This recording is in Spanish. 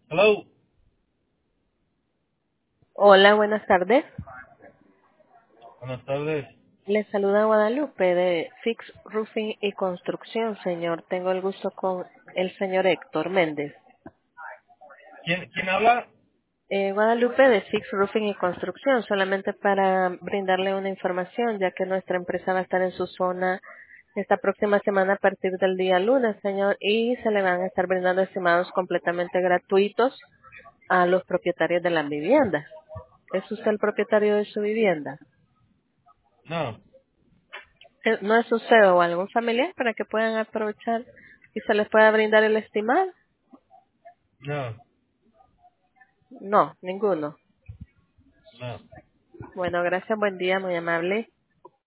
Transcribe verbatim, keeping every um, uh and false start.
Hello. Hola, buenas tardes. Buenas tardes. Le saluda Guadalupe de Fix Roofing y Construcción, señor. Tengo el gusto con el señor Héctor Méndez. ¿Quién, quién habla? Eh, Guadalupe de Fix Roofing y Construcción, solamente para brindarle una información, ya que nuestra empresa va a estar en su zona esta próxima semana a partir del día lunes, señor, y se le van a estar brindando estimados completamente gratuitos a los propietarios de las viviendas. ¿Es usted el propietario de su vivienda? No, Eh, ¿No es usted o algún familiar para que puedan aprovechar y se les pueda brindar el estimado? no, No, ninguno. no. Bueno, gracias, buen día, muy amable.